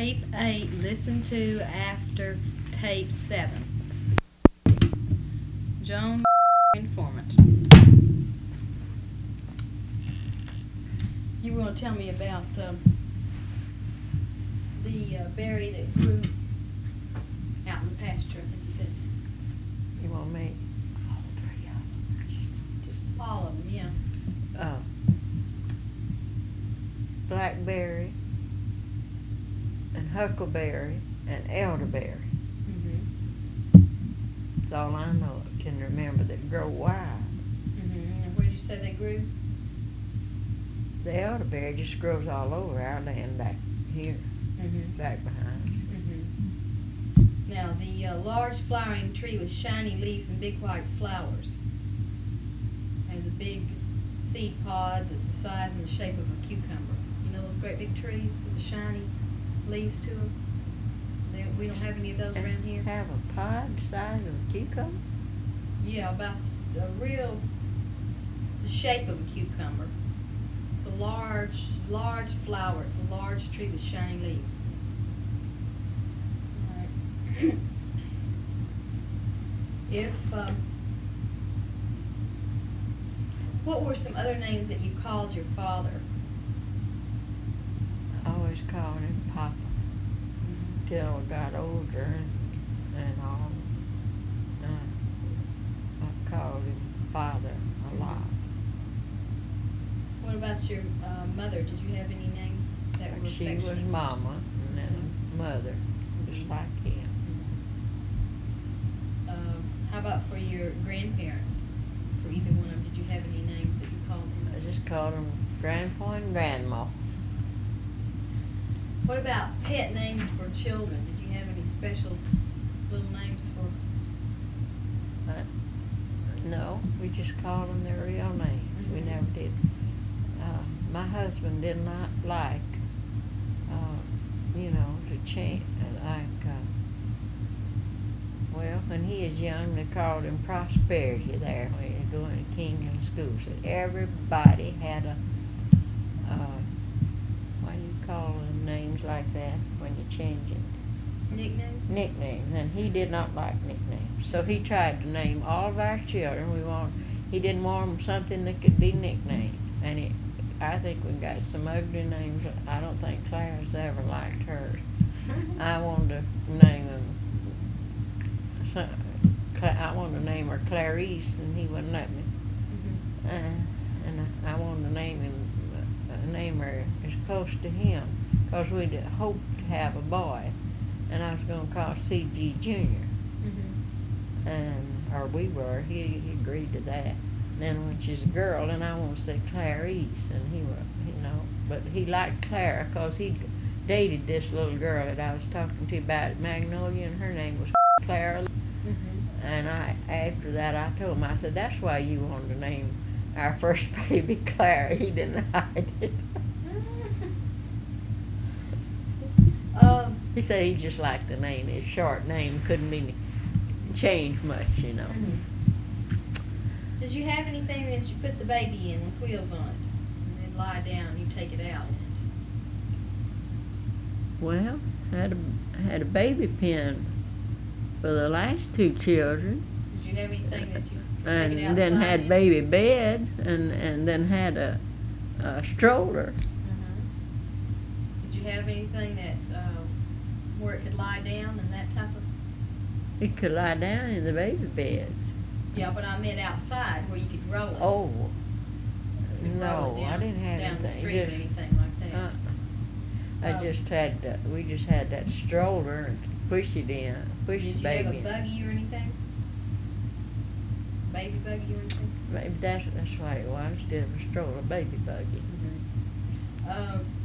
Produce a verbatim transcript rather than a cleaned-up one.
Tape eight, listen to after tape seven. Joan informant. You were going to tell me about um, the uh, berry that grew out in the pasture, I think you said. You want me? All three of them. Just, just All of them, yeah. uh, blackberry and huckleberry and elderberry. Mm-hmm. That's all I know. I can remember that grow wild. Mm-hmm. And where did you say they grew? The elderberry just grows all over our land back here, Mm-hmm. back behind us. Mm-hmm. Now, the uh, large flowering tree with shiny leaves and big white flowers has a big seed pod that's the size and the shape of a cucumber. You know those great big trees with the shiny leaves to them? They, we don't have any of those around here. Have a pod the size of a cucumber? Yeah, about a real, it's the shape of a cucumber. It's a large, large flower. It's a large tree with shiny leaves. All right. If, um, what were some other names that you called your father? I always called him Papa till I got older and, and all. Uh, I called him Father a lot. What about your uh, mother? Did you have any names that were She was affectionate? Mama and then Mother, just like him. Um, how about for your grandparents? For either one of them, did you have any names that you called them? I just called them Grandpa and Grandma. What about pet names for children? Did you have any special little names for? Uh, no, we just called them their real names. We Mhm. never did. Uh, my husband did not like, uh, you know, to change, like, uh, well, when he was young, they called him Prosperity there when he was going to Kingdom School. So everybody had a, uh, what do you call them, names like that when you change it? Nicknames? Nicknames, and he did not like nicknames. So he tried to name all of our children. We want, he didn't want them something that could be nicknamed. And it, I think we got some ugly names. I don't think Claire's ever liked hers. I wanted to name them. Some, I wanted to name her Clarice, and he wouldn't let me. Mm-hmm. Uh, and I, I wanted to name him, uh, name her as close to him, because we'd hoped to have a boy, and I was going to call C G Junior Mm-hmm. And or we were. He, he agreed to that. And then when she's a girl, then I want to say Clarice, and he was, you know, but he liked Clara because he dated this little girl that I was talking to about at Magnolia, and her name was Clara. Mm-hmm. And I, after that, I told him, I said, that's why you wanted to name our first baby Clara. He denied it. um, He said he just liked the name. His short name couldn't be changed much, you know. mhm. Did you have anything that you put the baby in with wheels on it? And then lie down and you take it out in Well, I had a, had a baby pen for the last two children. it? Did you have anything that you And take it then outside had in? baby bed, and, and then had a, a stroller. Mhm. Did you have anything that, uh, where it could lie down and that type of? It could lie down in the baby beds. Yeah, but I meant outside where you could roll it. Oh, You could roll no, it I down- didn't have down the anything. street or Just- anything like that. Uh, I Um, just had, uh, we just had that stroller and push it in, push Did the you baby have a in. buggy or anything? Baby buggy or anything? Maybe that's, that's what it was, instead of a stroller, baby buggy. Um,